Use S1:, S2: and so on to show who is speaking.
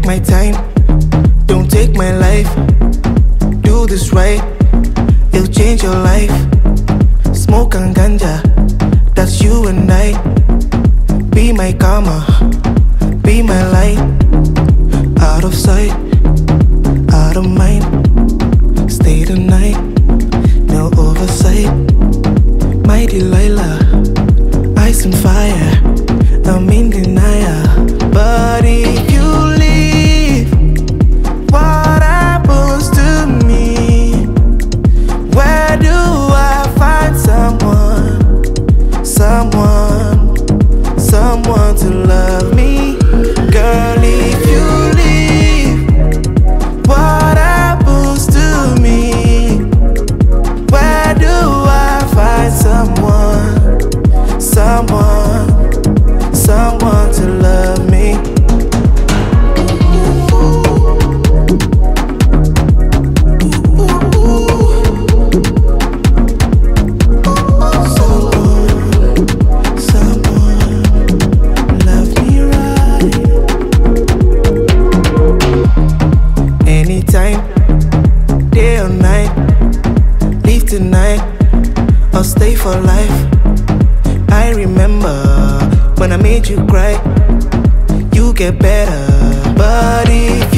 S1: my time, don't take my life. Do this right, it'll change your life. Smoke and ganja, that's you and I. Be my karma, be my light. Out of sight, out of mind. Stay the night, no oversight. My Delilah, ice and fire, I'm in denial. But if you leave, what happens to me? Where do I find someone to love me? Girl, if you leave, what happens to me? Where do I find someone to love me? Anytime, day or night, leave tonight or stay for life. I remember when I made you cry, you get better. But if